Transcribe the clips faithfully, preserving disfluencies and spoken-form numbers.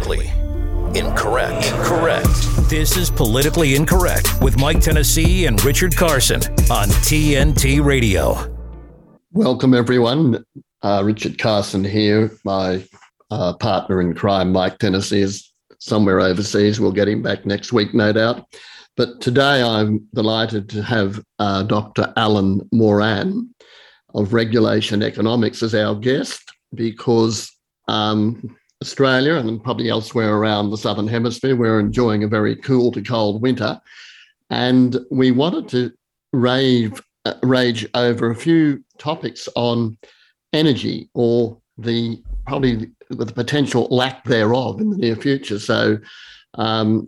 Politically Incorrect. Incorrect. This is Politically Incorrect with Mike Tennessee and Richard Carson on T N T Radio. Welcome, everyone. Uh, Richard Carson here. My uh, partner in crime, Mike Tennessee, is somewhere overseas. We'll get him back next week, no doubt. But today I'm delighted to have uh, Doctor Alan Moran of Regulation Economics as our guest, because um, Australia and probably elsewhere around the Southern Hemisphere, we're enjoying a very cool to cold winter. And we wanted to rave, uh, rage over a few topics on energy, or the probably the potential lack thereof in the near future. So um,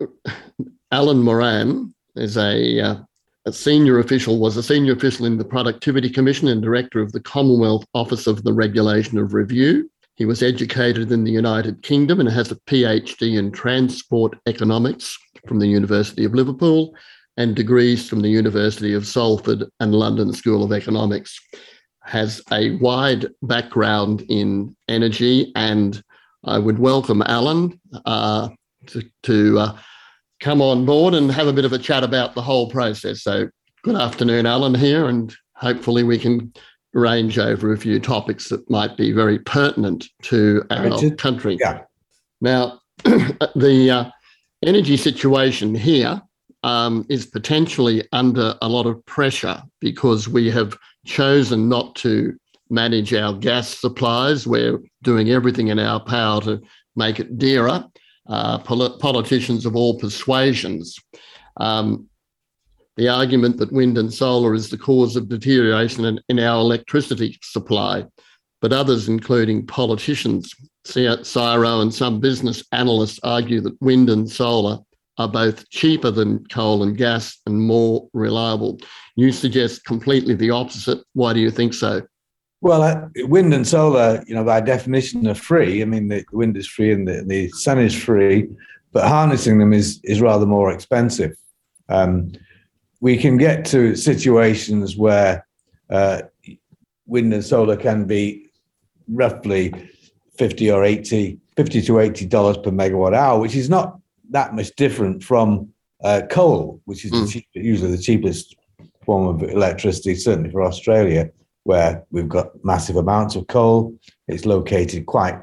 Alan Moran is a, uh, a senior official, was a senior official in the Productivity Commission and director of the Commonwealth Office of the Regulation of Review. He was educated in the United Kingdom and has a PhD in Transport Economics from the University of Liverpool and degrees from the University of Salford and London School of Economics. Has a wide background in energy, and I would welcome Alan uh, to, to uh, come on board and have a bit of a chat about the whole process. So good afternoon, Alan here, and hopefully we can range over a few topics that might be very pertinent to our Richard? country. Yeah. Now, the uh, energy situation here um, is potentially under a lot of pressure because we have chosen not to manage our gas supplies. We're doing everything in our power to make it dearer. Uh, pol- politicians of all persuasions. Um, The argument that wind and solar is the cause of deterioration in, in our electricity supply, but others, including politicians, C S I R O and some business analysts, argue that wind and solar are both cheaper than coal and gas and more reliable. You suggest completely the opposite. Why do you think so? Well, uh, wind and solar, you know, by definition, are free. I mean, the wind is free and the, the sun is free, but harnessing them is is rather more expensive. Um, We can get to situations where uh, wind and solar can be roughly fifty or eighty, fifty to eighty dollars per megawatt hour, which is not that much different from uh, coal, which is mm. the cheap, usually the cheapest form of electricity, certainly for Australia, where we've got massive amounts of coal. It's located quite,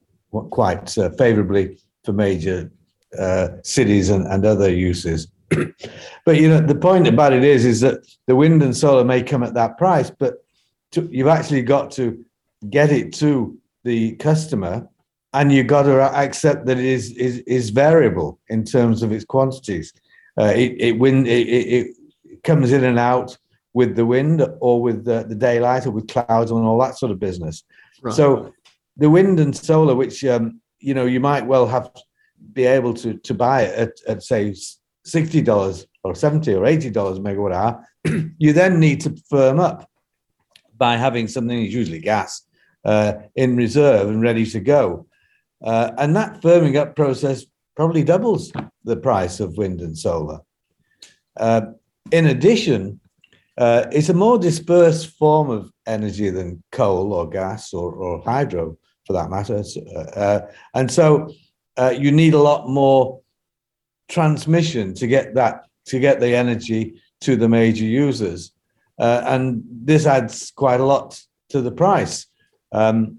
quite uh, favourably for major uh, cities and, and other uses. But, you know, the point about it is, is that the wind and solar may come at that price, but to, you've actually got to get it to the customer, and you've got to accept that it is is, is variable in terms of its quantities. Uh, it it, wind, it it comes in and out with the wind or with the, the daylight or with clouds and all that sort of business. Right. So the wind and solar, which, um, you know, you might well have be able to, to buy it at, at, say, sixty dollars or seventy or eighty dollars a megawatt hour, you then need to firm up by having something that's usually gas uh, in reserve and ready to go. Uh, and that firming up process probably doubles the price of wind and solar. Uh, in addition, uh, it's a more dispersed form of energy than coal or gas or, or hydro, for that matter. Uh, and so uh, you need a lot more transmission to get that to get the energy to the major users, uh, and this adds quite a lot to the price. Um,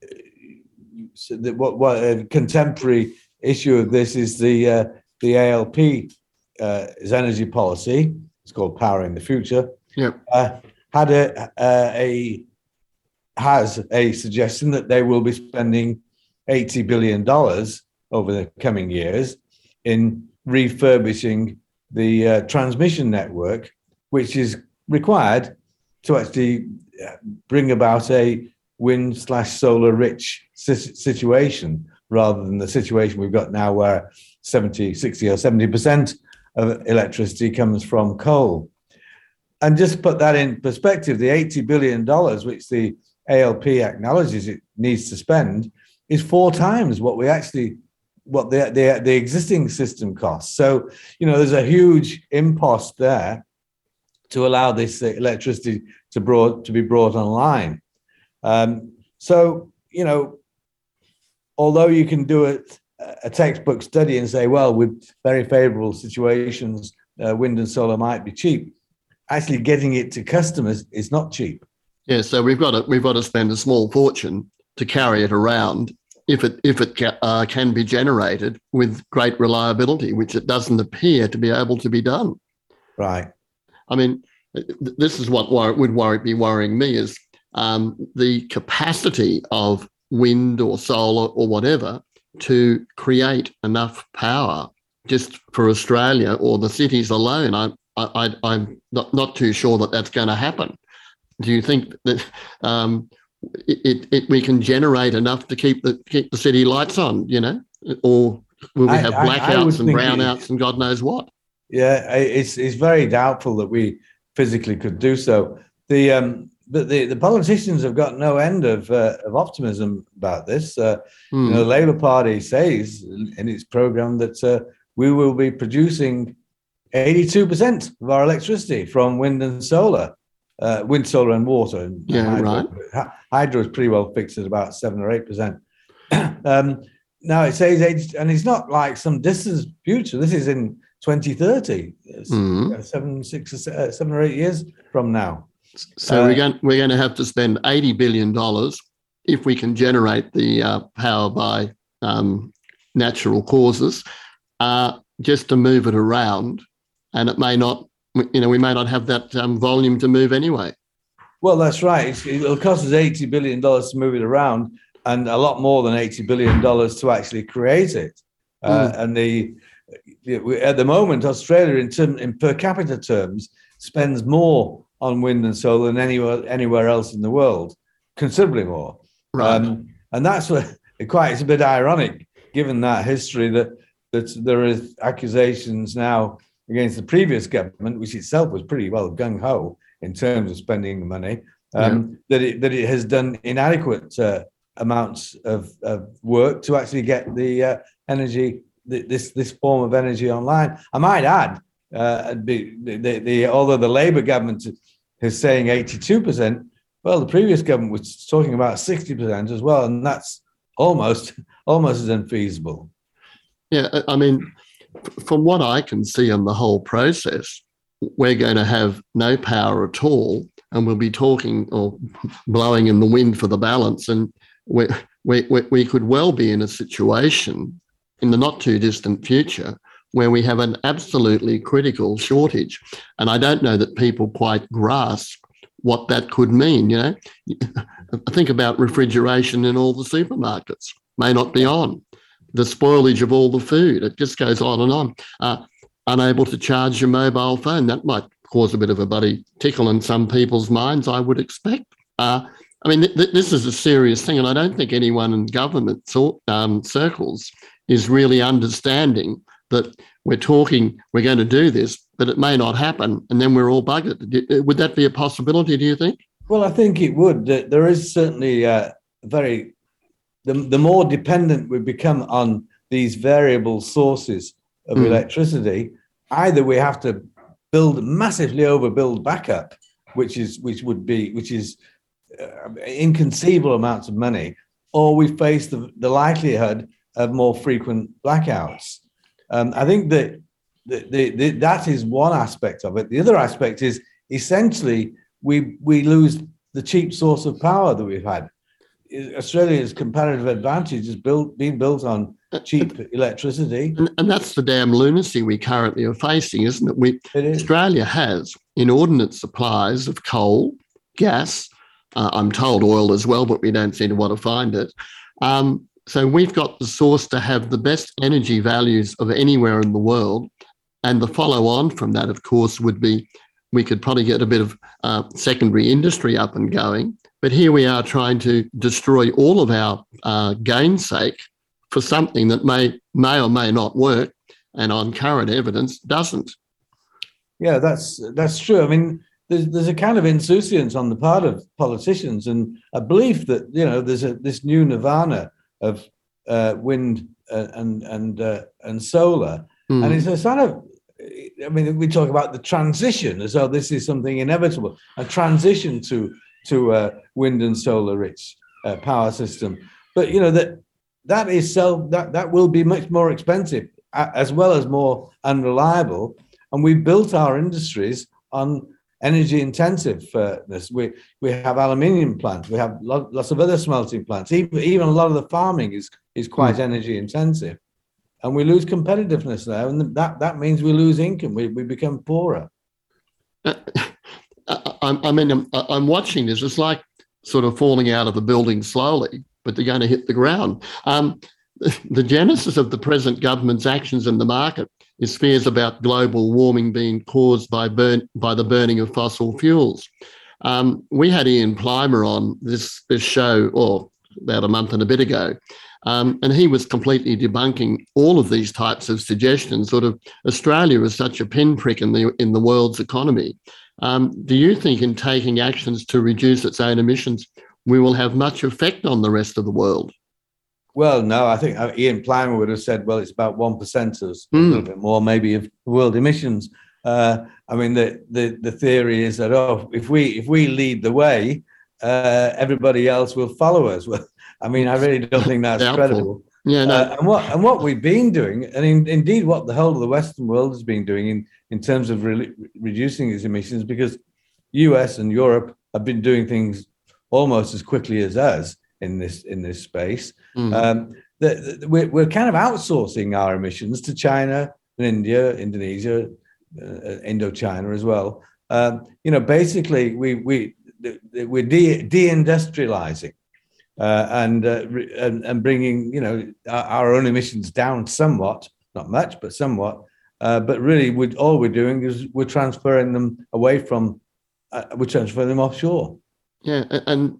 so the, what, what a contemporary issue of this is the uh, the A L P uh, is energy policy. It's called Powering the Future. Yep. Uh, had a, a a has a suggestion that they will be spending eighty billion dollars over the coming years in refurbishing the uh, transmission network, which is required to actually bring about a wind slash solar rich situation, rather than the situation we've got now where seventy, sixty or seventy percent of electricity comes from coal. And just to put that in perspective, the eighty billion dollars which the A L P acknowledges it needs to spend is four times what we actually what the, the the existing system costs. So, you know, there's a huge impost there to allow this electricity to brought to be brought online. Um, so, you know, although you can do it a textbook study and say, well, with very favorable situations, uh, wind and solar might be cheap. Actually getting it to customers is not cheap. Yeah, so we've got to we've got to spend a small fortune to carry it around if it if it ca- uh, can be generated with great reliability, which it doesn't appear to be able to be done. Right. I mean, this is what wor- would worry, be worrying me is um, the capacity of wind or solar or whatever to create enough power just for Australia or the cities alone. I, I, I'm not, not too sure that that's going to happen. Do you think that um, it, it we can generate enough to keep the keep the city lights on? You know, or will we I, have I, blackouts I and brownouts it, and God knows what? Yeah, it's it's very doubtful that we physically could do so. The um, but the, the politicians have got no end of uh, of optimism about this. Uh, mm. You know, the Labour Party says in its programme that uh, we will be producing eighty-two percent of our electricity from wind and solar. Uh, wind, solar, and water. And yeah, hydro. right. Hydro is pretty well fixed at about seven or eight percent. um, now it says, and it's not like some distant future. This is in twenty thirty, mm-hmm. seven, six, or seven or eight years from now. So uh, we're going we're going to have to spend eighty billion dollars if we can generate the uh, power by um, natural causes, uh, just to move it around, and it may not. You know, we may not have that um, volume to move anyway. Well, that's right. It's, it'll cost us eighty billion dollars to move it around and a lot more than eighty billion dollars to actually create it. Uh, mm. And the, the at the moment, Australia, in, term, in per capita terms, spends more on wind and solar than anywhere, anywhere else in the world, considerably more. Right. Um, and that's what, quite, it's a bit ironic, given that history, that, that there is accusations now against the previous government, which itself was pretty well gung-ho in terms of spending the money, um, yeah. that it that it has done inadequate uh, amounts of, of work to actually get the uh, energy, the, this this form of energy online. I might add, uh, the, the, the although the Labour government is saying eighty-two percent, well, the previous government was talking about sixty percent as well, and that's almost almost as unfeasible. Yeah, I mean, from what I can see in the whole process, we're going to have no power at all, and we'll be talking or blowing in the wind for the balance. And we we we could well be in a situation in the not too distant future where we have an absolutely critical shortage. And I don't know that people quite grasp what that could mean. You know, think about refrigeration in all the supermarkets may not be on. The spoilage of all the food, it just goes on and on. Uh, unable to charge your mobile phone, that might cause a bit of a bloody tickle in some people's minds, I would expect. Uh, I mean, th- th- this is a serious thing, and I don't think anyone in government so, um, circles is really understanding that we're talking, we're going to do this, but it may not happen, and then we're all buggered. Would that be a possibility, do you think? Well, I think it would. There is certainly a very... The, the more dependent we become on these variable sources of mm. electricity, either we have to build massively overbuild backup, which is which would be which is uh, inconceivable amounts of money, or we face the, the likelihood of more frequent blackouts. Um, I think that the, the, the, that is one aspect of it. The other aspect is essentially we we lose the cheap source of power that we've had. Australia's comparative advantage is built being built on cheap electricity, and, and that's the damn lunacy we currently are facing, isn't it? We it is. Australia has inordinate supplies of coal, gas. Uh, I'm told oil as well, but we don't seem to want to find it. Um, so we've got the source to have the best energy values of anywhere in the world, and the follow-on from that, of course, would be we could probably get a bit of uh, secondary industry up and going. But here we are trying to destroy all of our uh, gain's sake for something that may may or may not work, and on current evidence doesn't. Yeah, that's that's true. I mean, there's there's a kind of insouciance on the part of politicians and a belief that, you know, there's a this new nirvana of uh, wind and and uh, and solar, mm. and it's a sort of. I mean, we talk about the transition as though this is something inevitable, a transition to. to a wind and solar rich uh, power system. But, you know, that that is so that that will be much more expensive, as well as more unreliable. And we built our industries on energy intensiveness. We we have aluminium plants. We have lots of other smelting plants. Even even a lot of the farming is is quite mm. energy intensive, and we lose competitiveness there. And that that means we lose income. We we become poorer. Uh, I, I mean, I'm, I'm watching this. It's like sort of falling out of a building slowly, but they're going to hit the ground. Um, the genesis of the present government's actions in the market is fears about global warming being caused by burn by the burning of fossil fuels. Um, we had Ian Plimer on this, this show, or about a month and a bit ago, um, and he was completely debunking all of these types of suggestions. Sort of Australia is such a pinprick in the in the world's economy. Um, do you think in taking actions to reduce its own emissions, we will have much effect on the rest of the world? Well, no, I think Ian Plimer would have said, well, it's about one percent or a mm. little bit more maybe of world emissions. Uh, I mean, the, the the theory is that, oh, if we if we lead the way, uh, everybody else will follow us. Well, I mean, I really don't think that's credible. Yeah, no. Uh, and what and what we've been doing, and in, indeed what the whole of the Western world has been doing in, in terms of re- reducing its emissions, because U S and Europe have been doing things almost as quickly as us in this in this space. Mm. Um, the, the, we're, we're kind of outsourcing our emissions to China and India, Indonesia, uh, Indochina as well. Um, you know, basically, we we we're de, de-industrializing uh, and, uh, and and bringing you know our, our own emissions down somewhat, not much, but somewhat. Uh, but really, we all we're doing is we're transferring them away from, uh, we're transferring them offshore. Yeah, and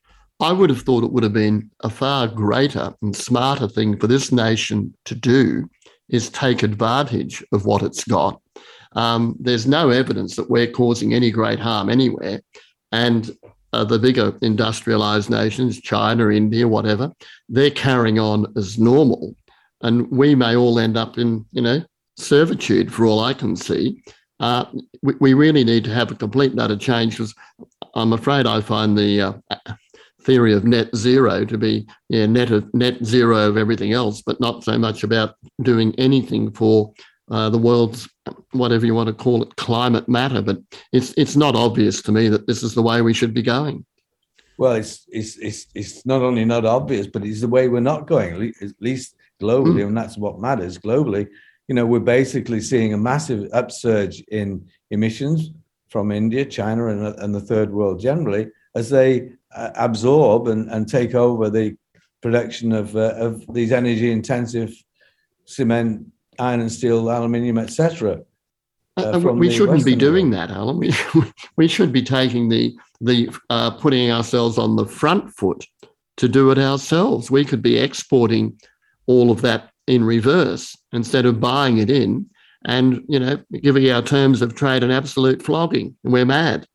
I would have thought it would have been a far greater and smarter thing for this nation to do is take advantage of what it's got. Um, there's no evidence that we're causing any great harm anywhere. And uh, the bigger industrialised nations, China, India, whatever, they're carrying on as normal. And we may all end up in, you know, servitude for all I can see. Uh, we, we really need to have a complete and utter change, because I'm afraid I find the uh, theory of net zero to be yeah, net of net zero of everything else, but not so much about doing anything for uh, the world's, whatever you want to call it, climate matter. But it's it's not obvious to me that this is the way we should be going. Well, it's it's it's it's not only not obvious, but it's the way we're not going, at least globally, mm. and that's what matters globally. You know, we're basically seeing a massive upsurge in emissions from India, China, and, and the third world generally, as they uh, absorb and, and take over the production of uh, of these energy-intensive cement, iron and steel, aluminium, et cetera. Uh, we shouldn't be doing world. that, Alan. We, we should be taking the the uh, putting ourselves on the front foot to do it ourselves. We could be exporting all of that in reverse instead of buying it in and, you know, giving our terms of trade an absolute flogging. We're mad.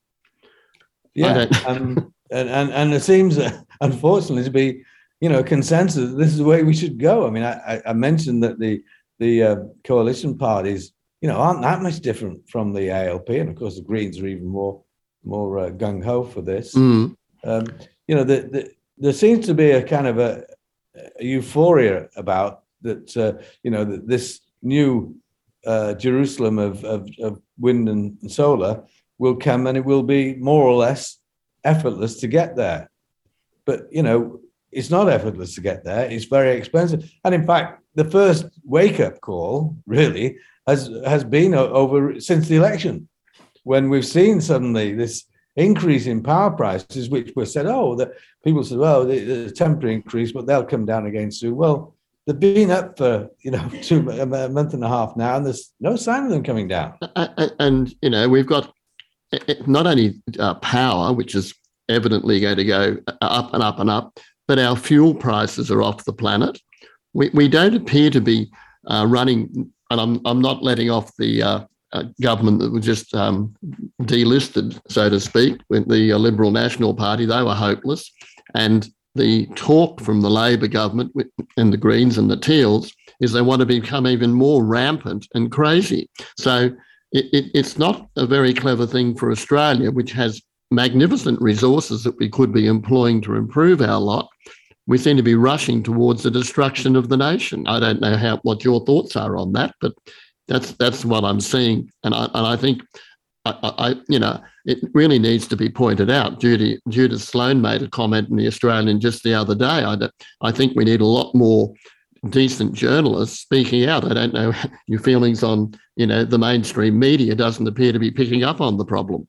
Yeah, um, and, and and it seems, uh, unfortunately, to be, you know, consensus. This is the way we should go. I mean, I, I mentioned that the the uh, coalition parties, you know, aren't that much different from the A L P, and of course the Greens are even more more uh, gung ho for this. Mm. Um, you know, the, the, there seems to be a kind of a, a euphoria about that. Uh, you know, that this new uh, Jerusalem of, of of wind and solar will come, and it will be more or less effortless to get there. But you know, it's not effortless to get there. It's very expensive, and in fact, the first wake-up call really has has been over since the election, when we've seen suddenly this increase in power prices, which were said, oh, the people said, well, the temporary increase, but they'll come down again soon. Well, they've been up for, you know, two, a month and a half now, and there's no sign of them coming down. And, and you know, we've got not only uh, power, which is evidently going to go up and up and up, but our fuel prices are off the planet. We we don't appear to be uh, running, and I'm I'm not letting off the uh, uh, government that was just um, delisted, so to speak, with the uh, Liberal National Party. They were hopeless, and the talk from the Labor government and the Greens and the Teals is they want to become even more rampant and crazy. So it, it, it's not a very clever thing for Australia, which has magnificent resources that we could be employing to improve our lot. we seem to be rushing towards the destruction of the nation. I don't know how what your thoughts are on that, but that's that's what I'm seeing, and I and I think I, I you know it really needs to be pointed out. Judy Judith Sloan made a comment in the Australian just the other day. I I think we need a lot more decent journalists speaking out. I don't know your feelings on, you know, the mainstream media doesn't appear to be picking up on the problem.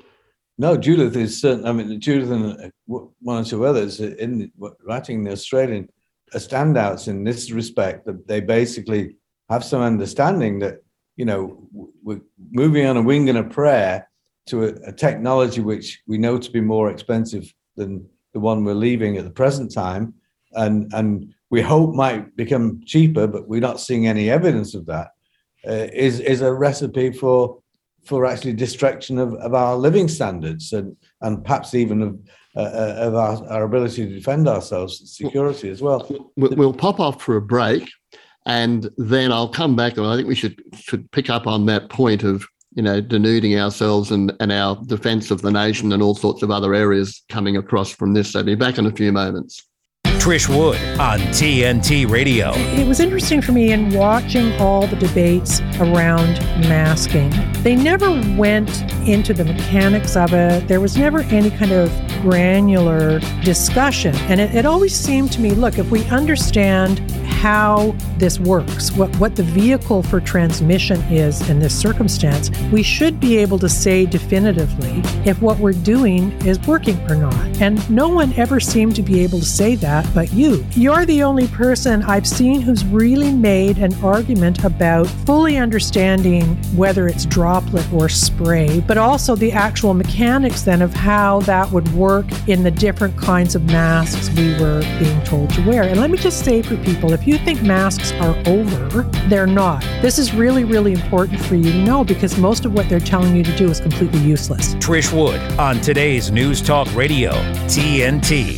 No, Judith is certain. I mean, Judith and one or two others in writing the Australian are standouts in this respect, that they basically have some understanding that, you know, we're moving on a wing and a prayer to a, a technology which we know to be more expensive than the one we're leaving at the present time, and and we hope might become cheaper, but we're not seeing any evidence of that, uh, is, is a recipe for for actually destruction of, of our living standards and, and perhaps even of, uh, of our, our ability to defend ourselves, security as well. We'll pop off for a break, and then I'll come back, and I think we should should pick up on that point of, you know, denuding ourselves and, and our defence of the nation and all sorts of other areas coming across from this. So I'll be back in a few moments. Trish Wood on T N T Radio. It was interesting for me in watching all the debates around masking. They never went into the mechanics of it. There was never any kind of granular discussion. And it, it always seemed to me, look, if we understand how this works, what, what the vehicle for transmission is in this circumstance, we should be able to say definitively if what we're doing is working or not. And no one ever seemed to be able to say that but you. You're the only person I've seen who's really made an argument about fully understanding whether it's droplet or spray, but also the actual mechanics then of how that would work in the different kinds of masks we were being told to wear. And let me just say for people, if you think masks are over, they're not. This is really, really important for you to know, because most of what they're telling you to do is completely useless. Trish Wood on today's News Talk Radio, T N T.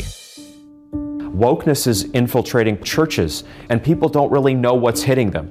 Wokeness is infiltrating churches, and people don't really know what's hitting them.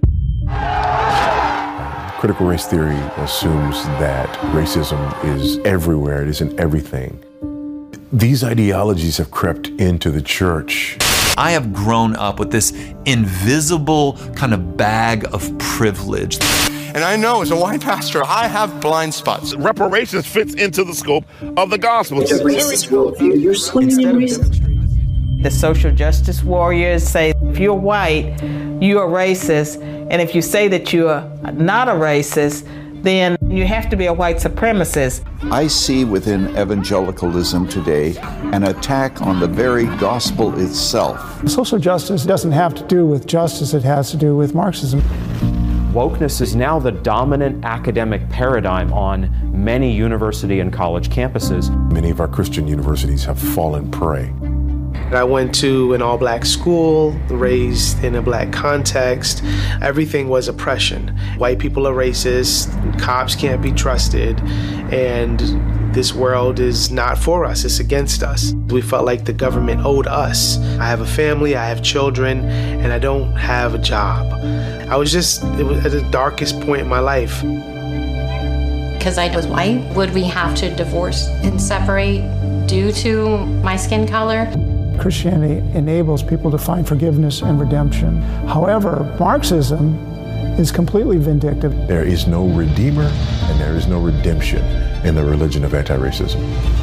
Critical race theory assumes that racism is everywhere, it is in everything. These ideologies have crept into the church. I have grown up with this invisible kind of bag of privilege. And I know as a white pastor, I have blind spots. Reparations fits into the scope of the gospel. It's a racist worldview. You're swimming in racism. The social justice warriors say if you're white, you're a racist. And if you say that you're not a racist, then you have to be a white supremacist. I see within evangelicalism today an attack on the very gospel itself. Social justice doesn't have to do with justice, it has to do with Marxism. Wokeness is now the dominant academic paradigm on many university and college campuses. Many of our Christian universities have fallen prey. I went to an all-black school, raised in a black context. Everything was oppression. White people are racist, cops can't be trusted, and this world is not for us, it's against us. We felt like the government owed us. I have a family, I have children, and I don't have a job. I was just, it was at the darkest point in my life. Because I was white, would we have to divorce and separate due to my skin color? Christianity enables people to find forgiveness and redemption. However, Marxism is completely vindictive. There is no redeemer and there is no redemption in the religion of anti-racism.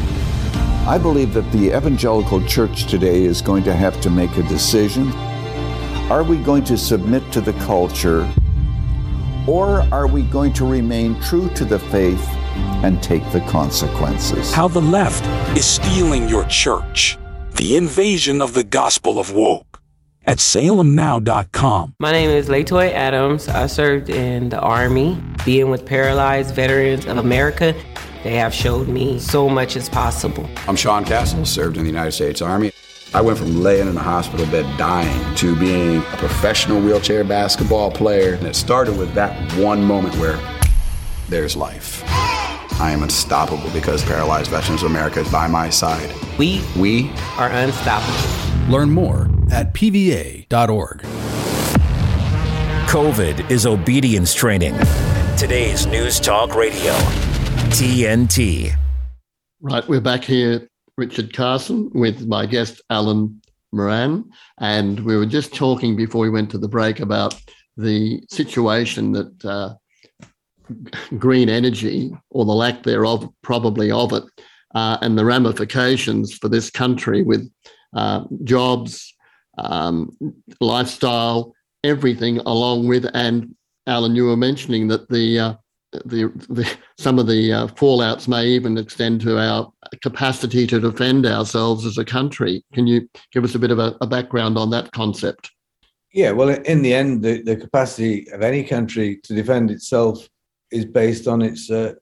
I believe that the evangelical church today is going to have to make a decision. Are we going to submit to the culture, or are we going to remain true to the faith and take the consequences? How the left is stealing your church. The invasion of the gospel of woke at salem now dot com. My name is Latoya Adams. I served in the Army, being with Paralyzed Veterans of America. They have showed me so much is possible. I'm Sean Castle, served in the United States Army. I went from laying in a hospital bed dying to being a professional wheelchair basketball player. And it started with that one moment where there's life. I am unstoppable because Paralyzed Veterans of America is by my side. We, we are unstoppable. Learn more at P V A dot org. COVID is obedience training. Today's News Talk Radio, T N T. Right, we're back here, Richard Carson, with my guest, Alan Moran, and we were just talking before we went to the break about the situation that uh, green energy, or the lack thereof, probably of it, uh, and the ramifications for this country with uh, jobs, um, lifestyle, everything along with. And Alan, you were mentioning that the uh, the, the some of the uh, fallouts may even extend to our capacity to defend ourselves as a country. Can you give us a bit of a, a background on that concept? Yeah, well, in the end, the, the capacity of any country to defend itself is based on its uh,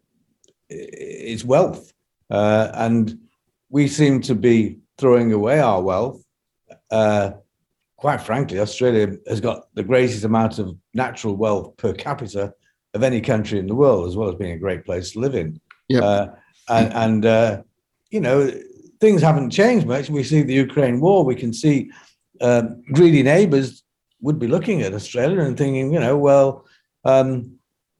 its wealth, uh, and we seem to be throwing away our wealth. Uh, quite frankly, Australia has got the greatest amount of natural wealth per capita of any country in the world, as well as being a great place to live in. Yep. Uh, and and uh, you know, things haven't changed much. We see the Ukraine war. We can see uh, greedy neighbours would be looking at Australia and thinking, you know, well, um,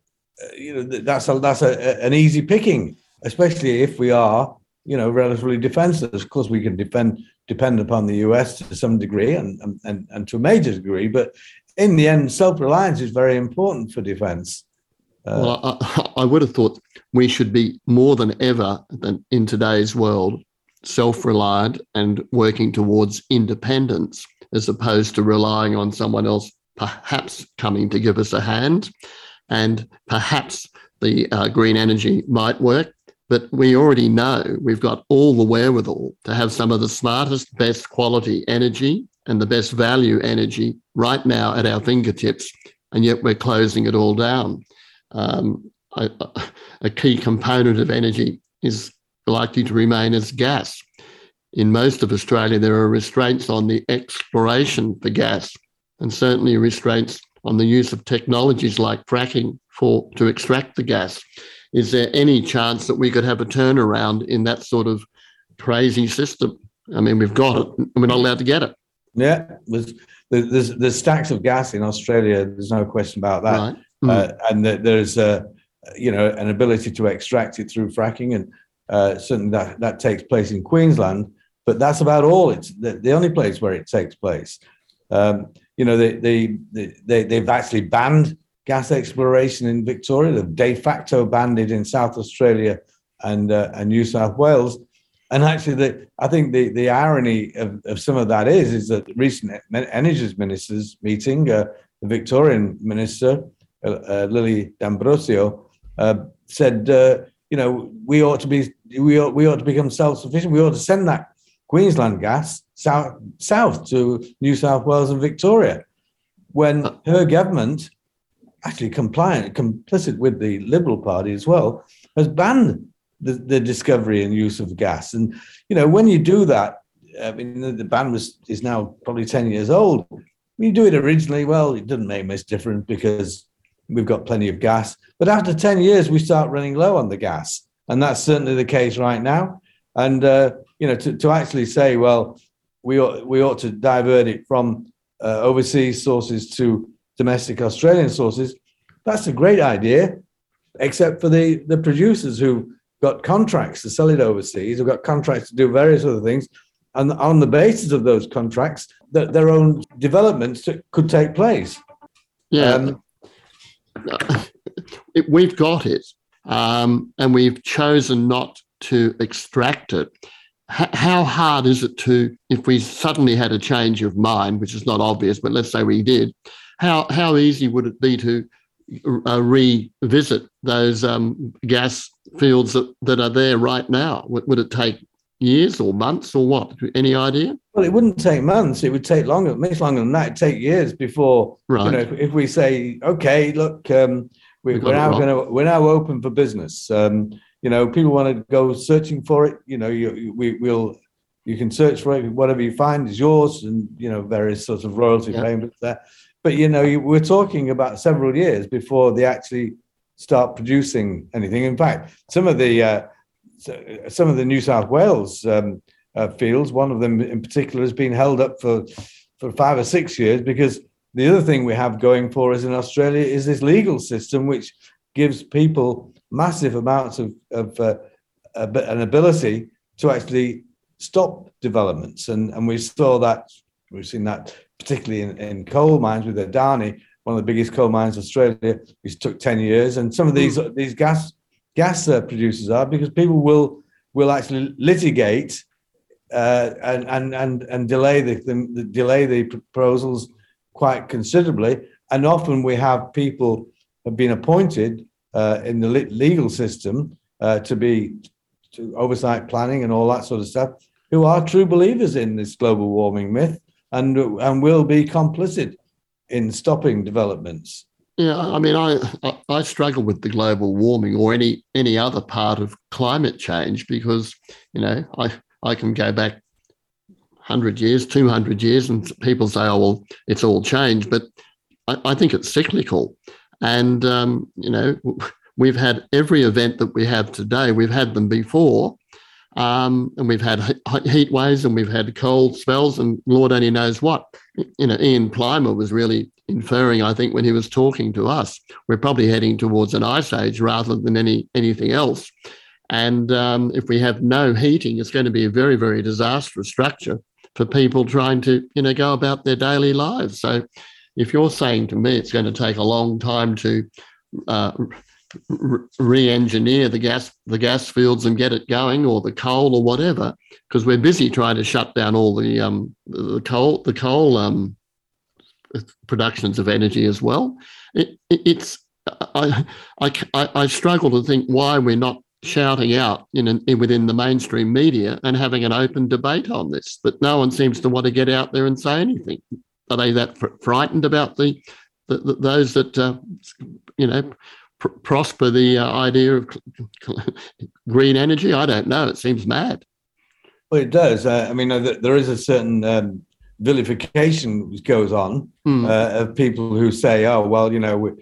you know, that's a, that's a, an easy picking, especially if we are, you know, relatively defenseless. Of course, we can defend depend upon the U S to some degree and and and to a major degree, but in the end, self-reliance is very important for defence. Uh, well, I, I would have thought we should be more than ever than in today's world self-reliant and working towards independence, as opposed to relying on someone else perhaps coming to give us a hand. And perhaps the uh, green energy might work, but we already know we've got all the wherewithal to have some of the smartest, best quality energy and the best value energy right now at our fingertips, and yet we're closing it all down. Um, a, a key component of energy is likely to remain as gas. In most of Australia, there are restraints on the exploration for gas, and certainly restraints on the use of technologies like fracking for to extract the gas. Is there any chance that we could have a turnaround in that sort of crazy system? I mean, we've got it, and we're not allowed to get it. Yeah, there's, there's, there's stacks of gas in Australia. There's no question about that. Right. Mm. Uh, and there's, uh, you know, an ability to extract it through fracking, and uh, certainly that, that takes place in Queensland. But that's about all. It's the, the only place where it takes place. Um, you know, they, they, they, they've actually banned gas exploration in Victoria. They've de facto banned it in South Australia and uh, and New South Wales. And actually, the, I think the, the irony of, of some of that is, is that the recent Energy Ministers meeting, uh, the Victorian Minister, uh, uh, Lily D'Ambrosio, uh, said, uh, you know, we ought to be, we ought, we ought to become self-sufficient. We ought to send that Queensland gas south, south to New South Wales and Victoria, when her government, actually compliant, complicit with the Liberal Party as well, has banned the, the discovery and use of gas. And, you know, when you do that, I mean, the, the ban was is now probably ten years old. When you do it originally, well, it doesn't make much difference because we've got plenty of gas. But after ten years, we start running low on the gas. And that's certainly the case right now. And, uh, you know, to, to actually say, well, we ought, we ought to divert it from uh, overseas sources to domestic Australian sources, that's a great idea, except for the, the producers who've got contracts to sell it overseas, who've got contracts to do various other things, and on the basis of those contracts, that their own developments could take place. Yeah, um, it, we've got it, um, and we've chosen not to extract it. H- how hard is it to, if we suddenly had a change of mind, which is not obvious, but let's say we did, how how easy would it be to uh, revisit those um, gas fields that, that are there right now? Would, would it take years or months or what? Any idea? Well, it wouldn't take months. It would take longer, much longer than that. It'd take years before, right. you know, if, if we say, okay, look, um, we, we're now going to, we're now open for business. Um, you know, people want to go searching for it. You know, you, we, we'll, you can search for it. Whatever you find is yours, and, you know, various sorts of royalty yeah. payments there. But, you know, you, we're talking about several years before they actually start producing anything. In fact, some of the uh, some of the New South Wales um, uh, fields, one of them in particular, has been held up for, for five or six years because the other thing we have going for us in Australia is this legal system, which gives people massive amounts of, of uh, an ability to actually stop developments. And, and we saw that, we've seen that particularly in, in coal mines with Adani, one of the biggest coal mines in Australia, which took ten years. And some of these mm. these gas gas uh, producers are, because people will will actually litigate uh, and, and and and delay the, the, the delay the proposals quite considerably. And often we have people have been appointed uh, in the legal system uh, to be to oversight planning and all that sort of stuff, who are true believers in this global warming myth and and will be complicit in stopping developments. Yeah, I mean, I, I I struggle with the global warming or any any other part of climate change because, you know, I, I can go back one hundred years, two hundred years, and people say, oh, well, it's all changed. But I, I think it's cyclical. And, um, you know, we've had every event that we have today, we've had them before. Um, and we've had heat waves and we've had cold spells and Lord only knows what. You know, Ian Plimer was really inferring, I think, when he was talking to us, we're probably heading towards an ice age rather than any anything else. And um, if we have no heating, it's going to be a very, very disastrous structure for people trying to, you know, go about their daily lives. So if you're saying to me it's going to take a long time to uh, re-engineer the gas the gas fields and get it going, or the coal or whatever, because we're busy trying to shut down all the um the coal the coal um productions of energy as well. It, it, it's I, I I struggle to think why we're not shouting out in, an, in within the mainstream media and having an open debate on this. But no one seems to want to get out there and say anything. Are they that fr- frightened about the, the, the those that uh, you know? prosper the uh, idea of green energy? I don't know. It seems mad. Well, it does. Uh, I mean, uh, there is a certain um, vilification which goes on mm. uh, of people who say, "Oh, well, you know, we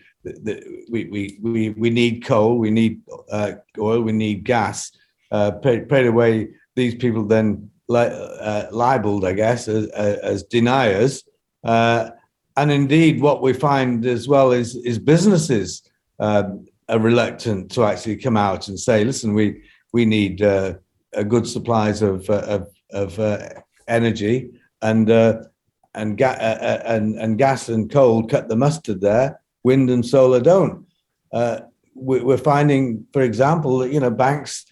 we we we, we need coal, we need uh, oil, we need gas." Uh, paid away, these people then li- uh, libeled, I guess, as, as deniers. Uh, and indeed, what we find as well is is businesses. Um, are reluctant to actually come out and say, "Listen, we we need uh, a good supplies of uh, of, of uh, energy, and uh, and, ga- uh, and and gas and coal cut the mustard there. Wind and solar don't." Uh, we, we're finding, for example, that you know banks,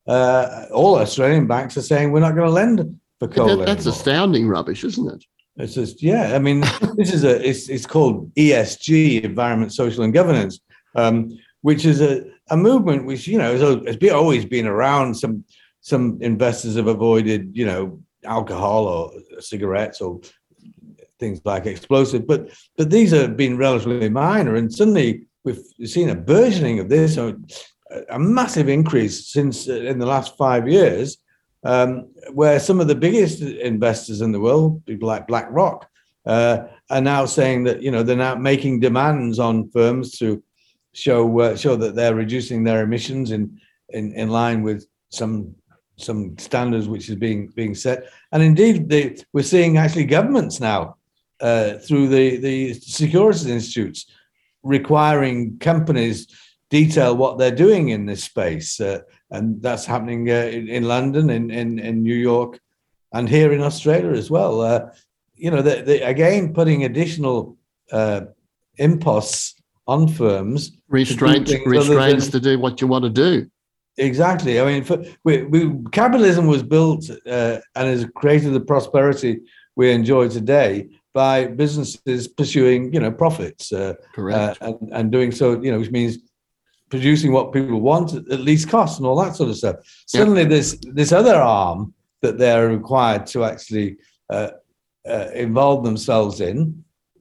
uh, all Australian banks are saying we're not going to lend for coal. That, that's anymore. Astounding rubbish, isn't it? It's just yeah. I mean, this is a it's it's called E S G, environment, social, and governance. Um, which is a, a movement which, you know, has been, always been around. Some some investors have avoided, you know, alcohol or cigarettes or things like explosive, but but these have been relatively minor. And suddenly we've seen a burgeoning of this, a, a massive increase since uh, in the last five years, um, where some of the biggest investors in the world, people like BlackRock, uh, are now saying that, you know, they're now making demands on firms to show uh, show that they're reducing their emissions in, in, in line with some some standards which is being being set. And indeed, they, we're seeing actually governments now uh, through the, the securities institutes requiring companies detail what they're doing in this space. Uh, and that's happening uh, in, in London, in, in, in New York, and here in Australia as well. Uh, you know, they, they, again, putting additional uh, imposts on firms, restraints to restraints to do what you want to do. Exactly. I mean, for, we, we, capitalism was built uh, and has created the prosperity we enjoy today by businesses pursuing, you know, profits. Uh, Correct. Uh, and, and doing so, you know, which means producing what people want at least cost and all that sort of stuff. Suddenly, yep. this this other arm that they're required to actually uh, uh, involve themselves in,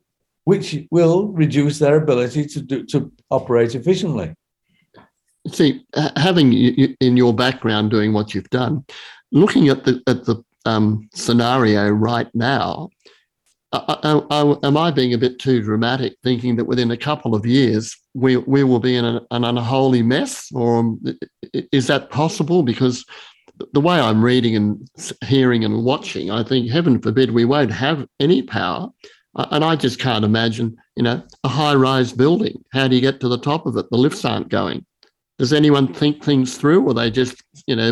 which will reduce their ability to do, to operate efficiently. See, having you, in your background doing what you've done, looking at the at the um, scenario right now, I, I, I, am I being a bit too dramatic, thinking that within a couple of years we we will be in an, an unholy mess, or is that possible? Because the way I'm reading and hearing and watching, I think, heaven forbid, we won't have any power. And I just can't imagine, you know, a high-rise building. How do you get to the top of it? The lifts aren't going. Does anyone think things through, or they just, you know,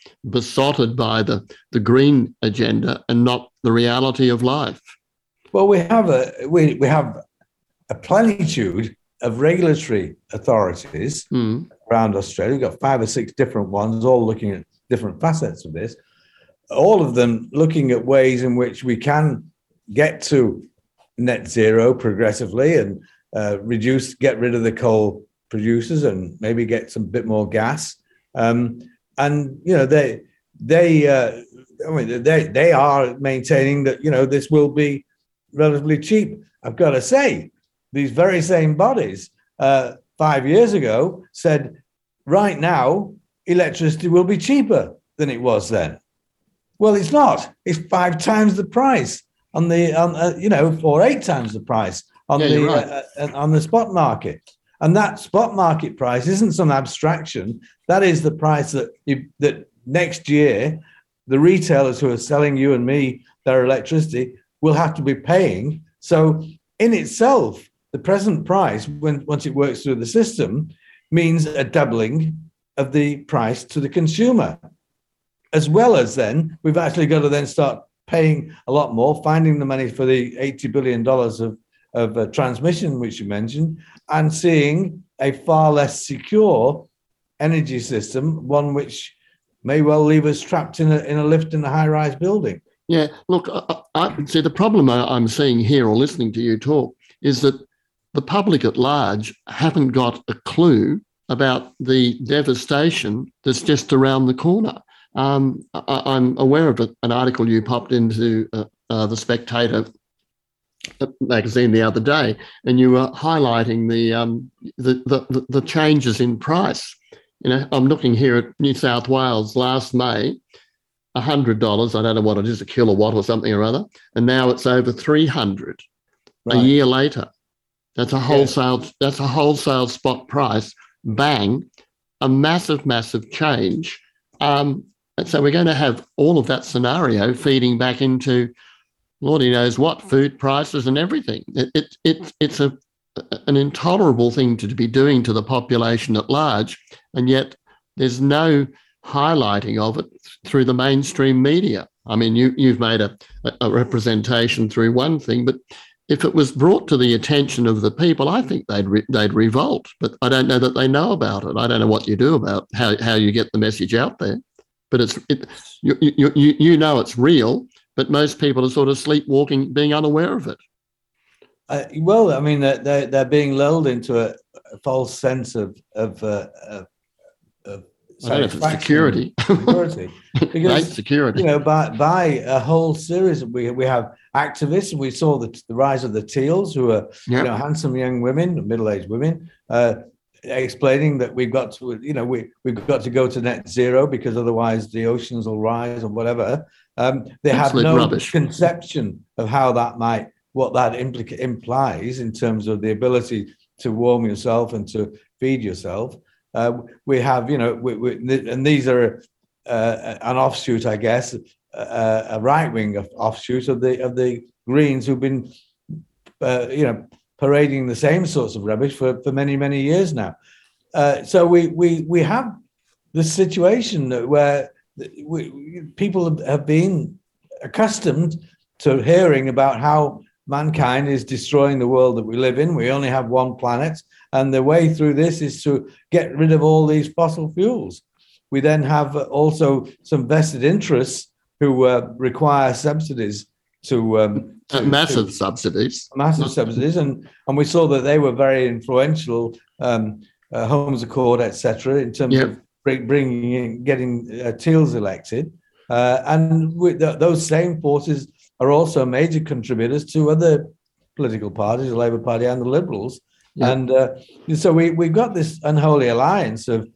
besotted by the, the green agenda and not the reality of life? Well, we have a we, we have a plenitude of regulatory authorities mm. around Australia. We've got five or six different ones, all looking at different facets of this. All of them looking at ways in which we can get to net zero progressively and uh, reduce, get rid of the coal producers and maybe get some bit more gas. Um, and you know they they uh, I mean they they are maintaining that you know this will be relatively cheap. I've got to say, these very same bodies uh, five years ago said, right now electricity will be cheaper than it was then. Well, it's not. It's five times the price on the on uh, you know or eight times the price on yeah, the right. uh, uh, on the spot market. And that spot market price isn't some abstraction. That is the price that you, that next year the retailers who are selling you and me their electricity will have to be paying. So in itself, the present price, when once it works through the system, means a doubling of the price to the consumer. As well as then, we've actually got to then start paying a lot more, finding the money for the eighty billion dollars of of uh, transmission, which you mentioned, and seeing a far less secure energy system, one which may well leave us trapped in a, in a lift in a high-rise building. Yeah, look, I, I see the problem I'm seeing here or listening to you talk is that the public at large haven't got a clue about the devastation that's just around the corner. Um, I, I'm aware of an article you popped into uh, uh, The Spectator magazine the other day, and you were highlighting the, um, the the the changes in price. You know, I'm looking here at New South Wales last May, one hundred dollars. I don't know what it is, a kilowatt or something or other, and now it's over three hundred. Right. A year later, that's a wholesale. Yeah. That's a wholesale spot price. Bang, a massive, massive change. Um, and so we're going to have all of that scenario feeding back into Lordy knows what, food prices and everything. It, it, it, it's a an intolerable thing to be doing to the population at large, and yet there's no highlighting of it through the mainstream media. I mean, you, you've made a, a representation through one thing, but if it was brought to the attention of the people, I think they'd re, they'd revolt. But I don't know that they know about it. I don't know what you do about how, how you get the message out there. But it's it, you, you you you know it's real. But most people are sort of sleepwalking, being unaware of it. Uh, well, I mean, they're, they're, they're being lulled into a, a false sense of of, uh, of, of I don't know if it's security. security. Because, security. You know, by, by a whole series, of, we we have activists, and we saw the, the rise of the Teals, who are yep. you know handsome young women, middle-aged women, uh, explaining that we've got to, you know, we we've got to go to net zero because otherwise the oceans will rise or whatever. Um, they Absolute have no rubbish. conception of how that might, what that implica- implies in terms of the ability to warm yourself and to feed yourself. Uh, we have, you know, we, we, and these are uh, an offshoot, I guess, uh, a right-wing offshoot of the of the Greens, who've been, uh, you know, parading the same sorts of rubbish for, for many, many years now. Uh, so we we we have this situation where we, people have been accustomed to hearing about how mankind is destroying the world that we live in. We only have one planet, and the way through this is to get rid of all these fossil fuels. We then have also some vested interests who uh, require subsidies to, um, to massive to, subsidies, massive subsidies, and and we saw that they were very influential. Um, uh, Homes Accord, et cetera, in terms yep. of bring, bringing in, getting uh, Teals elected, uh, and with th- those same forces are also major contributors to other political parties, the Labour Party and the Liberals. Yep. And uh, so we, we've got this unholy alliance of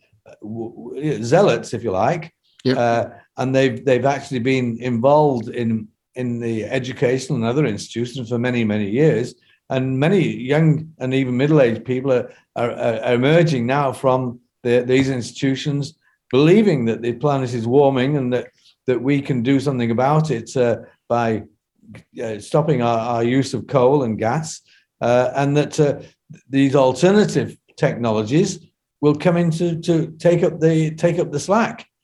w- zealots, if you like, yep. uh, and they've they've actually been involved in, in the educational and other institutions for many, many years. And many young and even middle-aged people are, are, are emerging now from the, these institutions, believing that the planet is warming and that, that we can do something about it uh, by uh, stopping our, our use of coal and gas, uh, and that uh, these alternative technologies will come in to, to take up the take up the slack.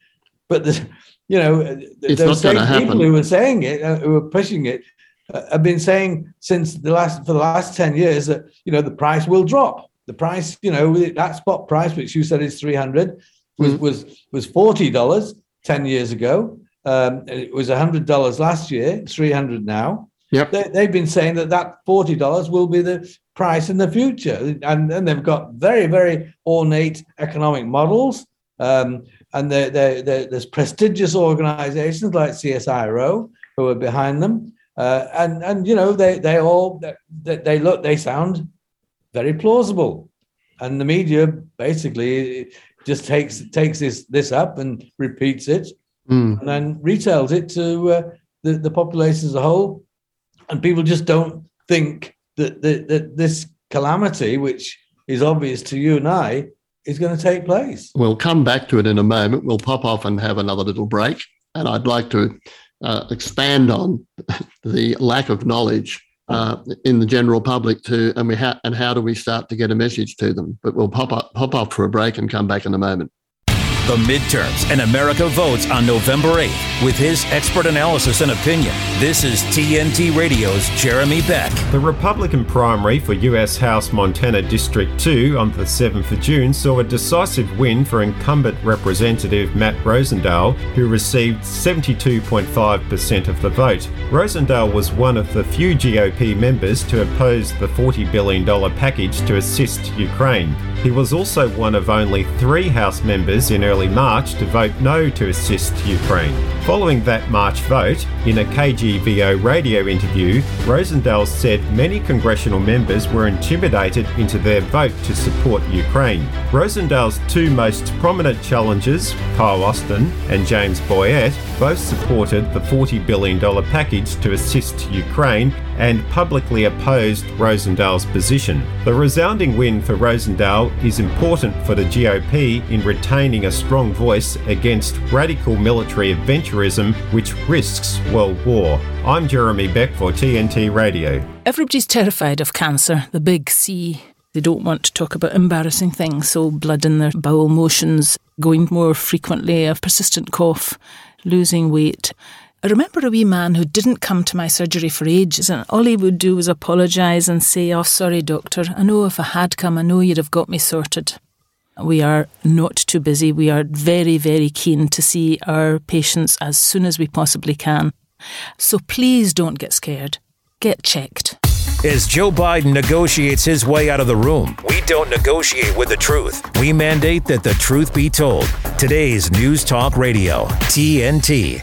But the, you know, it's those not same happen. people who were saying it, uh, who were pushing it, uh, have been saying since the last for the last ten years that you know the price will drop. The price, you know, that spot price, which you said is three hundred, was mm. was was forty dollars ten years ago. Um, it was one hundred dollars last year. It's three hundred now. Yep. They, they've been saying that that forty dollars will be the price in the future, and and they've got very very ornate economic models. Um, and they're, they're, they're, there's prestigious organizations like C S I R O who are behind them. Uh, and, and, you know, they, they all, they, they look, they sound very plausible. And the media basically just takes, takes this, this up and repeats it mm. and then retails it to uh, the, the population as a whole. And people just don't think that, that, that this calamity, which is obvious to you and I, is going to take place. We'll come back to it in a moment. We'll pop off and have another little break. And I'd like to uh, expand on the lack of knowledge uh, in the general public too, and we ha- and how do we start to get a message to them. But we'll pop up, pop off for a break and come back in a moment. The midterms and America votes on November eighth. With his expert analysis and opinion, this is T N T Radio's Jeremy Beck. The Republican primary for U S House Montana District two on the seventh of June saw a decisive win for incumbent Representative Matt Rosendale, who received seventy-two point five percent of the vote. Rosendale was one of the few G O P members to oppose the forty billion dollars package to assist Ukraine. He was also one of only three House members in early March to vote no to assist Ukraine. Following that March vote, in a K G V O radio interview, Rosendale said many congressional members were intimidated into their vote to support Ukraine. Rosendale's two most prominent challengers, Kyle Austin and James Boyett, both supported the forty billion dollars package to assist Ukraine and publicly opposed Rosendale's position. The resounding win for Rosendale is important for the G O P in retaining a strong voice against radical military adventurism which risks world war. I'm Jeremy Beck for T N T Radio. Everybody's terrified of cancer, the big C. They don't want to talk about embarrassing things, so blood in their bowel motions, going more frequently, a persistent cough, losing weight. I remember a wee man who didn't come to my surgery for ages, and all he would do was apologise and say, "Oh, sorry, doctor, I know if I had come, I know you'd have got me sorted." We are not too busy. We are very, very keen to see our patients as soon as we possibly can. So please don't get scared. Get checked. As Joe Biden negotiates his way out of the room, we don't negotiate with the truth. We mandate that the truth be told. Today's News Talk Radio, T N T.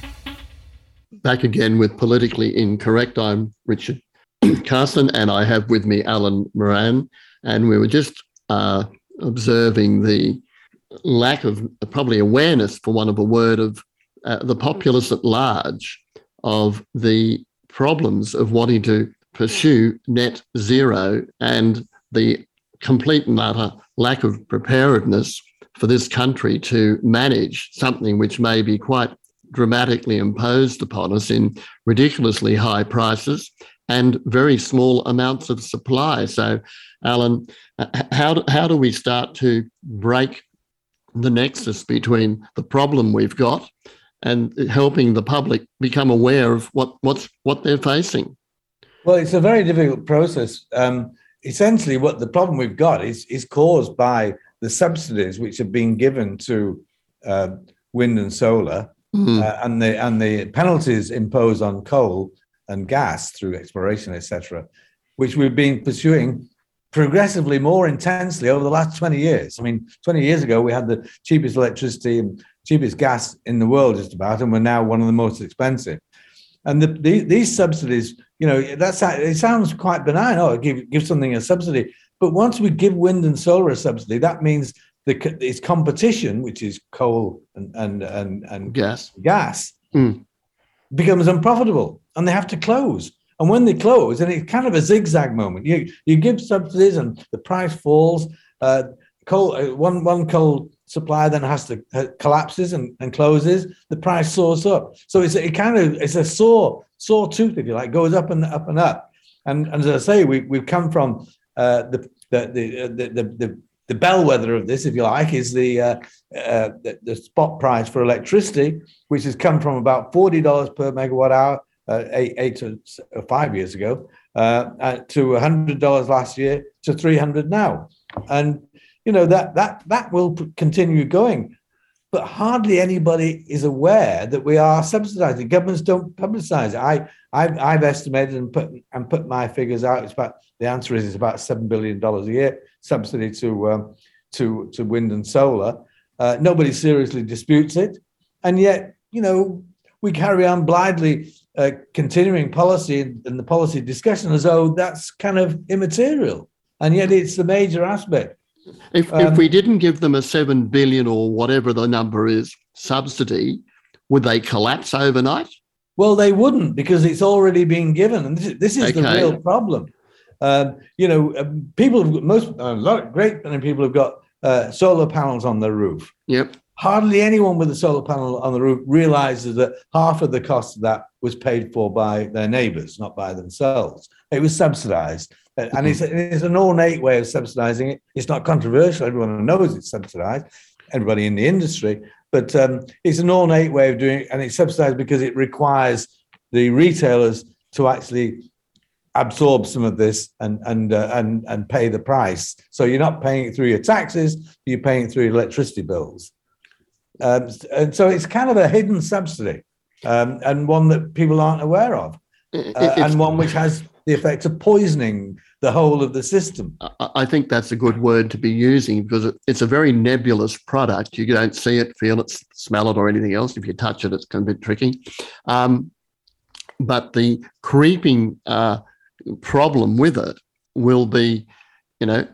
Back again with Politically Incorrect. I'm Richard Carson, and I have with me Alan Moran. And we were just uh, observing the lack of probably awareness, for want of a word, of uh, the populace at large of the problems of wanting to pursue net zero and the complete and utter lack of preparedness for this country to manage something which may be quite dramatically imposed upon us in ridiculously high prices and very small amounts of supply. So, Alan, how do, how do we start to break the nexus between the problem we've got and helping the public become aware of what, what's, what they're facing? Well, it's a very difficult process. Um, essentially, what the problem we've got is, is caused by the subsidies which have been given to uh, wind and solar. Mm-hmm. Uh, and the and the penalties imposed on coal and gas through exploration, et cetera, which we've been pursuing progressively more intensely over the last twenty years. I mean, twenty years ago, we had the cheapest electricity and cheapest gas in the world just about, and we're now one of the most expensive. And the, the, these subsidies, you know, that's it sounds quite benign. Oh, give give something a subsidy. But once we give wind and solar a subsidy, that means the it's competition, which is coal and and and, and gas, gas mm. becomes unprofitable, and they have to close. And when they close, and it's kind of a zigzag moment. You you give subsidies, and the price falls. Uh, coal uh, one one coal supplier then has to uh, collapses and, and closes. The price soars up. So it's it kind of it's a saw saw tooth, if you like, goes up and up and up. And, and as I say, we we've come from uh, the the the the, the, the the bellwether of this, if you like, is the, uh, uh, the the spot price for electricity, which has come from about forty dollars per megawatt hour uh, eight, eight to five years ago uh, uh, to one hundred dollars last year to three hundred now. And, you know, that that that will continue going. But hardly anybody is aware that we are subsidizing. Governments don't publicize it. I, I've, I've estimated and put and put my figures out. It's about, the answer is it's about seven billion dollars a year subsidy to um, to to wind and solar. Uh, nobody seriously disputes it, and yet, you know, we carry on blindly uh, continuing policy and the policy discussion as though that's kind of immaterial, and yet it's the major aspect. If, um, if we didn't give them a seven billion or whatever the number is subsidy, would they collapse overnight? Well, they wouldn't, because it's already been given, and this is, this is okay. the real problem. Um, you know, um, people, have, most, a lot, great many people have got uh, solar panels on their roof. Yep. Hardly anyone with a solar panel on the roof realizes that half of the cost of that was paid for by their neighbors, not by themselves. It was subsidized. Mm-hmm. And it's, it's an ornate way of subsidizing it. It's not controversial. Everyone knows it's subsidized, everybody in the industry. But um, it's an ornate way of doing it. And it's subsidized because it requires the retailers to actually absorb some of this and and uh, and and pay the price. So you're not paying it through your taxes, you're paying it through your electricity bills. Um, and so it's kind of a hidden subsidy, um, and one that people aren't aware of, uh, and one which has the effect of poisoning the whole of the system. I think that's a good word to be using, because it's a very nebulous product. You don't see it, feel it, smell it, or anything else. If you touch it, it's kind of a bit tricky. Um, but the creeping uh, problem with it will be, you know,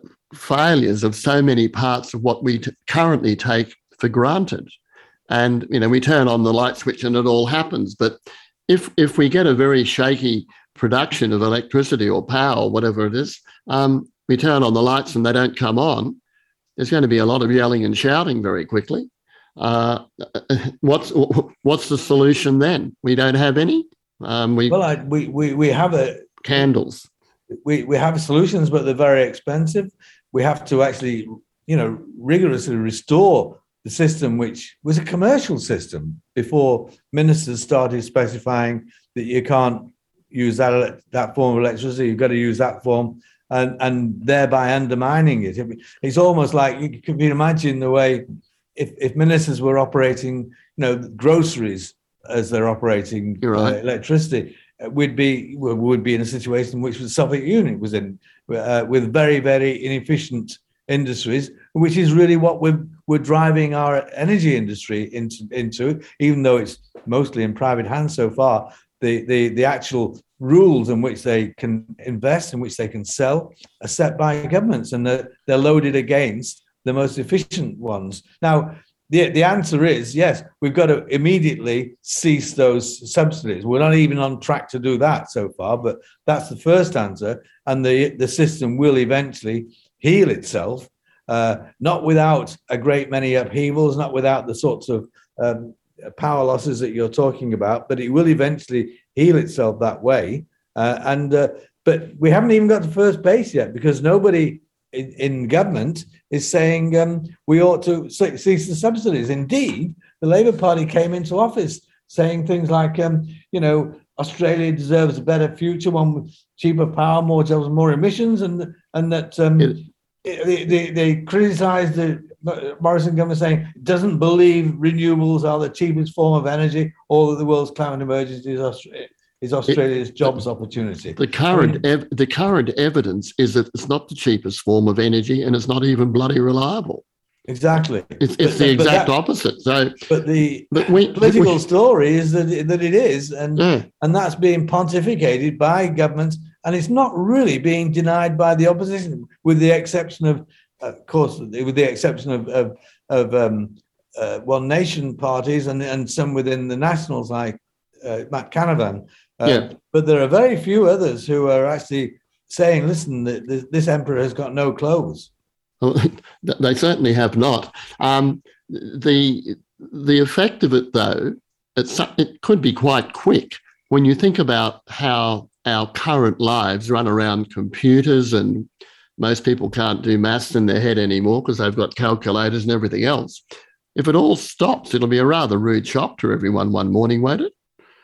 failures of so many parts of what we t- currently take for granted. And, you know, we turn on the light switch and it all happens. But if if we get a very shaky production of electricity or power, or whatever it is, um, we turn on the lights and they don't come on, there's going to be a lot of yelling and shouting very quickly. Uh, what's what's the solution then? We don't have any. Um, we well, I, we we we have a candles. We we have solutions, but they're very expensive. We have to actually, you know, rigorously restore the system, which was a commercial system before ministers started specifying that you can't use that that form of electricity. You've got to use that form, and and thereby undermining it. It's almost like you can imagine the way if if ministers were operating, you know, groceries as they're operating right. uh, electricity, we'd be would be in a situation in which the Soviet Union was in, uh, with very very inefficient industries, which is really what we're we're driving our energy industry into into. Even though it's mostly in private hands so far, the the the actual rules in which they can invest, in which they can sell, are set by governments, and they're, they're loaded against the most efficient ones. Now, the the answer is yes, we've got to immediately cease those subsidies. We're not even on track to do that so far, but that's the first answer, and the the system will eventually heal itself, uh, not without a great many upheavals, not without the sorts of um, power losses that you're talking about, but it will eventually heal itself that way. Uh, and uh, but we haven't even got to first base yet, because nobody in, in government is saying um, we ought to cease the subsidies. Indeed, the Labour Party came into office saying things like, um, you know, Australia deserves a better future, one with cheaper power, more jobs, more emissions, and and that um, it, they, they, they criticised the Morrison government, saying it doesn't believe renewables are the cheapest form of energy, or that the world's climate emergency is Australia. Is Australia's it, jobs opportunity. The current I mean, ev- the current evidence is that it's not the cheapest form of energy, and it's not even bloody reliable. Exactly, it's, it's but, the exact that, opposite. So, but the but we, political we, story is that it, that it is, and yeah. and that's being pontificated by governments, and it's not really being denied by the opposition, with the exception of, of course, with the exception of of, of um, uh, One Nation parties and and some within the Nationals, like uh, Matt Canavan. Uh, yeah. But there are very few others who are actually saying, listen, this, this emperor has got no clothes. Well, they certainly have not. Um, the the effect of it, though, it's, it could be quite quick when you think about how our current lives run around computers and most people can't do maths in their head anymore because they've got calculators and everything else. If it all stops, it'll be a rather rude shock to everyone one morning, won't it?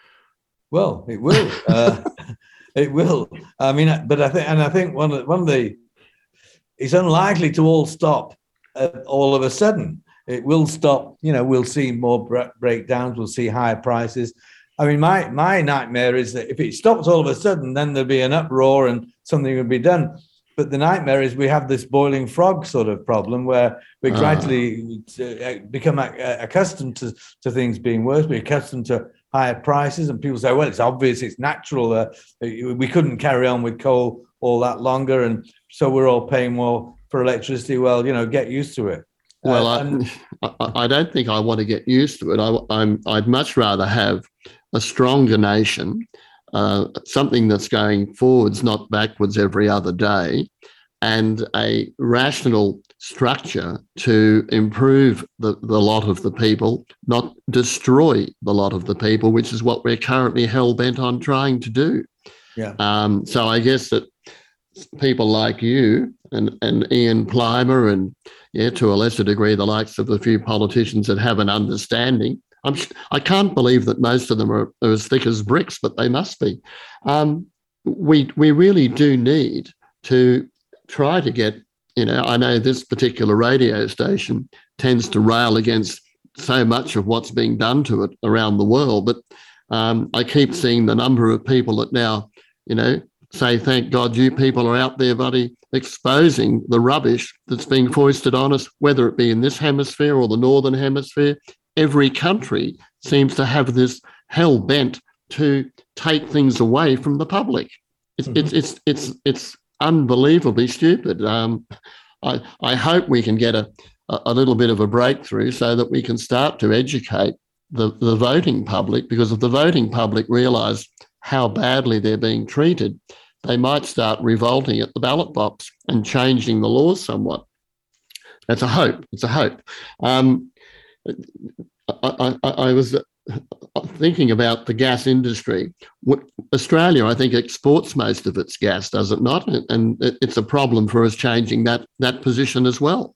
Well, it will. uh, it will. I mean, but I think, and I think one of one of the, it's unlikely to all stop uh, all of a sudden. It will stop. You know, we'll see more breakdowns. We'll see higher prices. I mean, my my nightmare is that if it stops all of a sudden, then there'll be an uproar and something will be done. But the nightmare is we have this boiling frog sort of problem where we Ah. gradually uh, become uh, accustomed to, to things being worse. We're accustomed to higher prices, and people say, well, it's obvious, it's natural. Uh, we couldn't carry on with coal all that longer, and so we're all paying more for electricity. Well, you know, get used to it. Well, Uh, and- I, I I don't think I want to get used to it. I, I'm, I'd much rather have a stronger nation, uh, something that's going forwards, not backwards every other day, and a rational structure to improve the, the lot of the people, not destroy the lot of the people, which is what we're currently hell-bent on trying to do. Yeah. Um, so I guess that people like you and, and Ian Plimer and, yeah, to a lesser degree, the likes of a few politicians that have an understanding. I'm, I can't believe that most of them are, are as thick as bricks, but they must be. Um, we we really do need to try to get, you know, I know this particular radio station tends to rail against so much of what's being done to it around the world, but um, I keep seeing the number of people that now, you know, say, thank God you people are out there, buddy, exposing the rubbish that's being foisted on us, whether it be in this hemisphere or the northern hemisphere. Every country seems to have this hell bent to take things away from the public. It's mm-hmm. it's it's it's it's unbelievably stupid. Um, I I hope we can get a a little bit of a breakthrough so that we can start to educate the the voting public, because if the voting public realise how badly they're being treated, they might start revolting at the ballot box and changing the laws somewhat. That's a hope. It's a hope. Um, I, I, I was thinking about the gas industry. Australia, I think, exports most of its gas, does it not? And it's a problem for us changing that that position as well.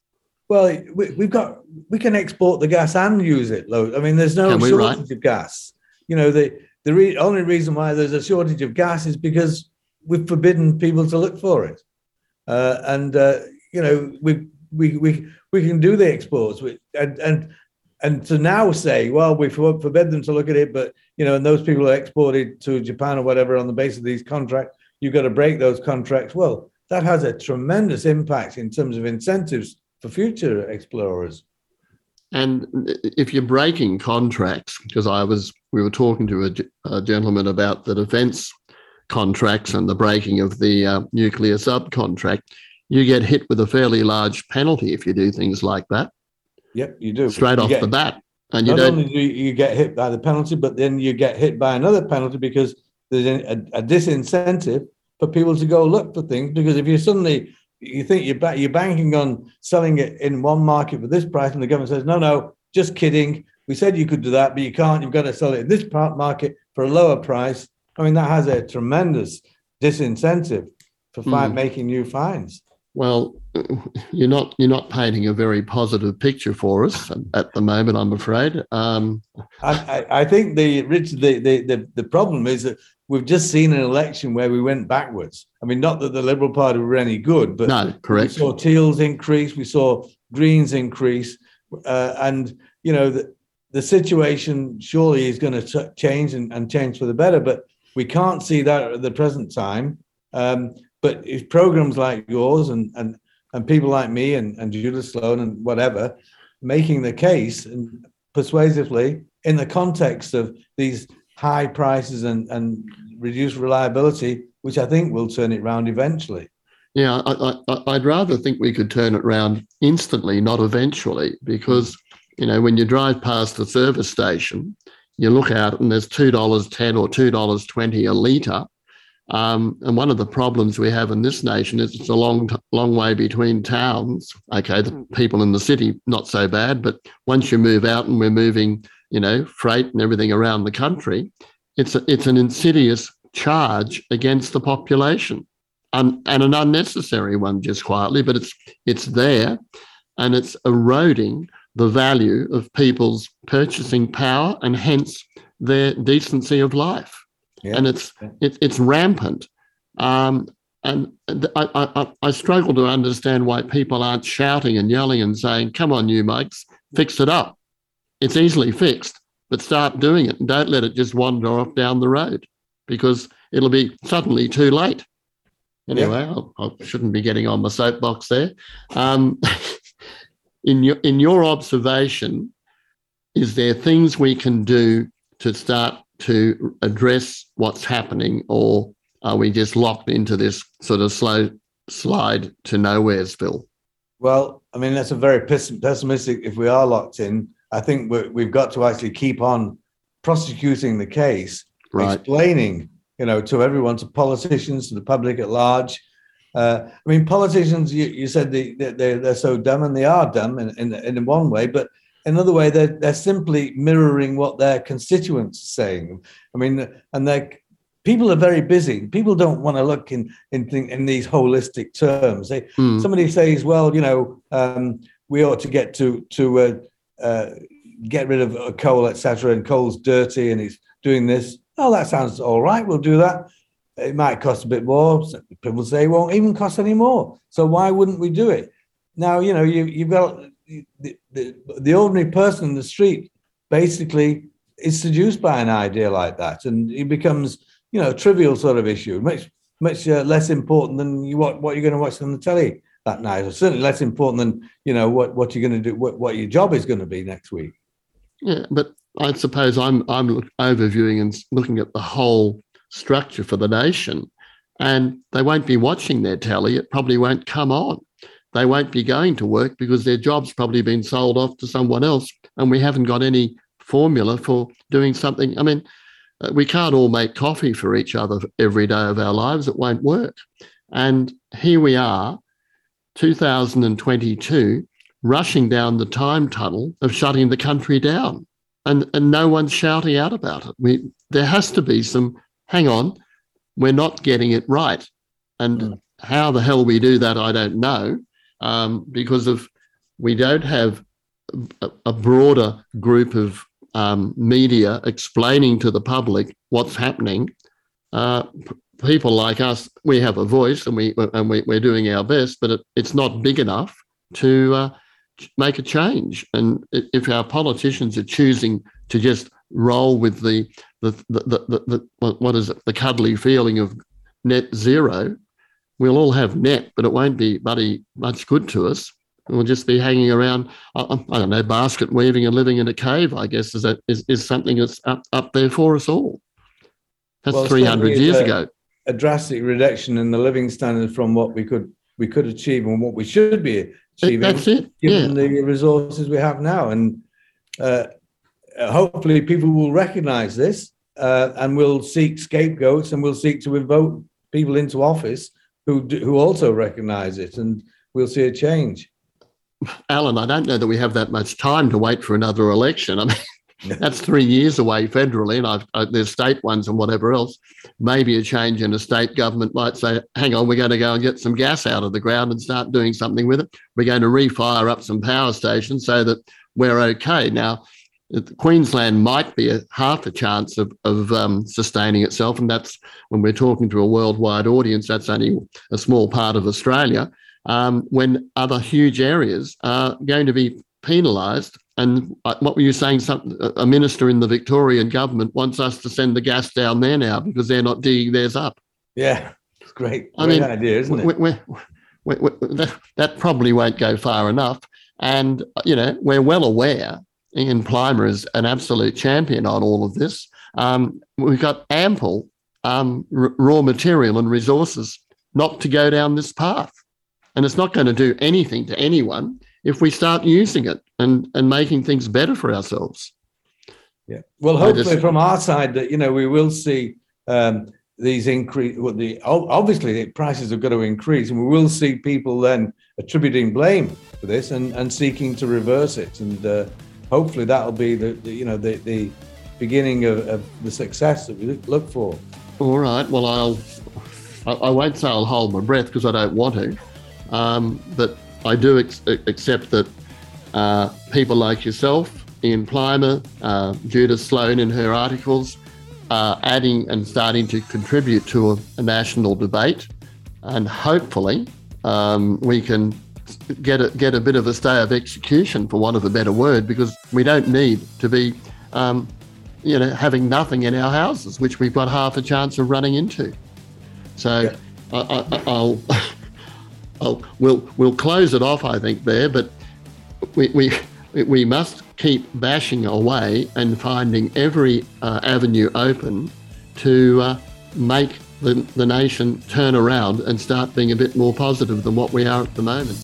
Well, we, we've got we can export the gas and use it. I mean, there's no we, shortage right? of gas. You know, the the re- only reason why there's a shortage of gas is because we've forbidden people to look for it, uh, and uh, you know we we we we can do the exports, we, and and and to now say, well, we forbid them to look at it, but you know, and those people are exported to Japan or whatever on the basis of these contracts, you've got to break those contracts. Well, that has a tremendous impact in terms of incentives for future explorers. And if you're breaking contracts, because I was, we were talking to a, a gentleman about the defence contracts and the breaking of the uh, nuclear subcontract, you get hit with a fairly large penalty if you do things like that. Yep, you do. Straight you off get, the bat. And you not don't. only do you get hit by the penalty, but then you get hit by another penalty because there's a, a disincentive for people to go look for things. Because if you suddenly you think you're, ba- you're banking on selling it in one market for this price, and the government says, no, no, just kidding. We said you could do that, but you can't. You've got to sell it in this part market for a lower price. I mean, that has a tremendous disincentive for fi- Mm. making new finds. Well, you're not you're not painting a very positive picture for us at the moment, I'm afraid. Um, I, I, I think the Richard, the, the the the problem is that we've just seen an election where we went backwards. I mean, not that the Liberal Party were any good, but no, correct. We saw Teals increase, we saw Greens increase, uh, and you know the the situation surely is going to t- change and, and change for the better. But we can't see that at the present time. Um, But if programs like yours and and and people like me and, and Judith Sloan and whatever, making the case and persuasively in the context of these high prices and, and reduced reliability, which I think will turn it round eventually. Yeah, I, I, I'd rather think we could turn it round instantly, not eventually, because, you know, when you drive past the service station, you look out and there's two dollars ten or two dollars twenty a litre. Um, and one of the problems we have in this nation is it's a long, long way between towns. Okay, the people in the city, not so bad, but once you move out and we're moving, you know, freight and everything around the country, it's a, it's an insidious charge against the population. un, and an unnecessary one, just quietly, but it's it's there, and it's eroding the value of people's purchasing power and hence their decency of life. Yeah. And it's it, it's rampant. Um, and I, I, I struggle to understand why people aren't shouting and yelling and saying, come on, you mates, fix it up. It's easily fixed, but start doing it and don't let it just wander off down the road, because it'll be suddenly too late. Anyway, yeah. I, I shouldn't be getting on my soapbox there. Um, in your in your observation, is there things we can do to start to address what's happening, or are we just locked into this sort of slow slide to nowheresville? Well, I mean, that's a very pessimistic. If we are locked in, I think we're, we've got to actually keep on prosecuting the case, right. explaining, you know, to everyone, to politicians, to the public at large. Uh, I mean, politicians, you, you said they, they, they're so dumb, and they are dumb in, in, in one way, but another way, they're, they're simply mirroring what their constituents are saying. I mean, and they're, people are very busy. People don't want to look in in, in these holistic terms. They, mm. Somebody says, well, you know, um, we ought to get to to uh, uh, get rid of coal, et cetera, and coal's dirty and he's doing this. Oh, that sounds all right. We'll do that. It might cost a bit more. People say it won't even cost any more. So why wouldn't we do it? Now, you know, you, you've got the, the, the ordinary person in the street basically is seduced by an idea like that, and it becomes, you know, a trivial sort of issue, much much uh, less important than you, what, what you're going to watch on the telly that night, or certainly less important than, you know, what, what you're going to do, what, what your job is going to be next week. Yeah, but I suppose I'm I'm overviewing and looking at the whole structure for the nation, and they won't be watching their telly. It probably won't come on. They won't be going to work because their job's probably been sold off to someone else, and we haven't got any formula for doing something. I mean, we can't all make coffee for each other every day of our lives. It won't work. And here we are, two thousand twenty-two, rushing down the time tunnel of shutting the country down, and, and no one's shouting out about it. We, there has to be some, hang on, we're not getting it right. And mm. how the hell we do that, I don't know, um, because of we don't have a, a broader group of um, media explaining to the public what's happening. Uh, p- people like us, we have a voice, and, we, and we, we're doing our best, but it, it's not big enough to uh, make a change. And if our politicians are choosing to just roll with the the the, the, the, the what is it, the cuddly feeling of net zero, we'll all have net, but it won't be bloody much good to us. We'll just be hanging around, I, I don't know, basket weaving and living in a cave, I guess, is that is, is something that's up, up there for us all. That's well, three hundred years a, ago. A drastic reduction in the living standard from what we could we could achieve and what we should be achieving. That's it. Given yeah. the resources we have now, and uh, hopefully people will recognise this uh, and will seek scapegoats, and will seek to vote people into office who do, who also recognise it, and we'll see a change. Alan, I don't know that we have that much time to wait for another election. I mean, that's three years away federally, and I've, uh, there's state ones and whatever else. Maybe a change in a state government might say, hang on, we're going to go and get some gas out of the ground and start doing something with it. We're going to refire up some power stations so that we're okay. Now, Queensland might be a half a chance of, of um, sustaining itself, and that's when we're talking to a worldwide audience, that's only a small part of Australia, um, when other huge areas are going to be penalised. And what were you saying? Some, a minister in the Victorian government wants us to send the gas down there now because they're not digging theirs up. Yeah, it's great. I great mean, idea, isn't it? We're, we're, we're, we're, that, that probably won't go far enough. And, you know, we're well aware, Ian Plimer is an absolute champion on all of this. Um, we've got ample um, r- raw material and resources not to go down this path. And it's not going to do anything to anyone if we start using it and, and making things better for ourselves. Yeah. Well, hopefully just, from our side that, you know, we will see um, these increase. Well, the obviously the prices have got to increase, and we will see people then attributing blame for this and, and seeking to reverse it. And uh, hopefully that'll be the, the you know the, the beginning of, of the success that we look for. All right. Well, I'll I, I won't say I'll hold my breath because I don't want to, um, but I do ex- accept that uh, people like yourself, Ian Plimer, uh, Judith Sloan in her articles, are adding and starting to contribute to a, a national debate, and hopefully um, we can get a, get a bit of a stay of execution, for want of a better word, because we don't need to be, um, you know, having nothing in our houses, which we've got half a chance of running into. So yeah. I, I, I'll, I'll we'll we'll close it off, I think, there. But we we we must keep bashing away and finding every uh, avenue open to uh, make the, the nation turn around and start being a bit more positive than what we are at the moment.